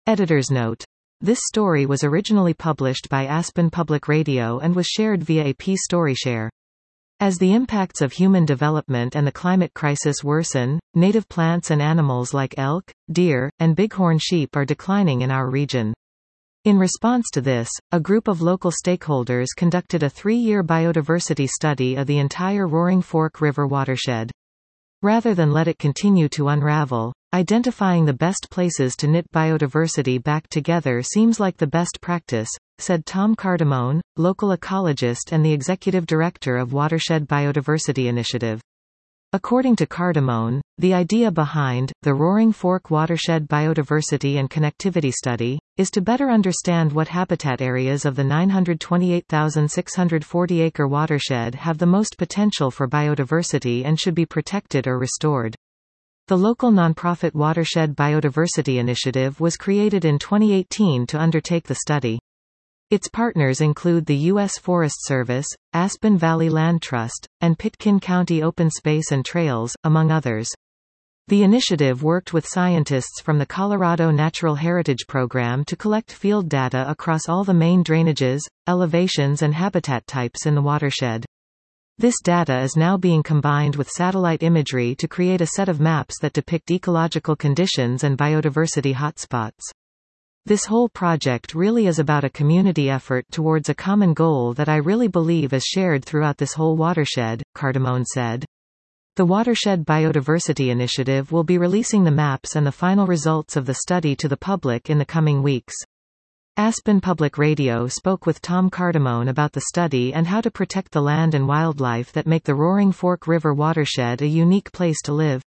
Editor's note. This story was originally published by Aspen Public Radio and was shared via a P-StoryShare. As the impacts of human development and the climate crisis worsen, native plants and animals like elk, deer, and bighorn sheep are declining in our region. In response to this, a group of local stakeholders conducted a 3-year biodiversity study of the entire Roaring Fork River watershed. Rather than let it continue to unravel, identifying the best places to knit biodiversity back together seems like the best practice, said Tom Cardamone, local ecologist and the executive director of Watershed Biodiversity Initiative. According to Cardamone, the idea behind the Roaring Fork Watershed Biodiversity and Connectivity Study is to better understand what habitat areas of the 928,640-acre watershed have the most potential for biodiversity and should be protected or restored. The local nonprofit Watershed Biodiversity Initiative was created in 2018 to undertake the study. Its partners include the U.S. Forest Service, Aspen Valley Land Trust, and Pitkin County Open Space and Trails, among others. The initiative worked with scientists from the Colorado Natural Heritage Program to collect field data across all the main drainages, elevations and habitat types in the watershed. This data is now being combined with satellite imagery to create a set of maps that depict ecological conditions and biodiversity hotspots. This whole project really is about a community effort towards a common goal that I really believe is shared throughout this whole watershed, Cardamone said. The Watershed Biodiversity Initiative will be releasing the maps and the final results of the study to the public in the coming weeks. Aspen Public Radio spoke with Tom Cardamone about the study and how to protect the land and wildlife that make the Roaring Fork River watershed a unique place to live.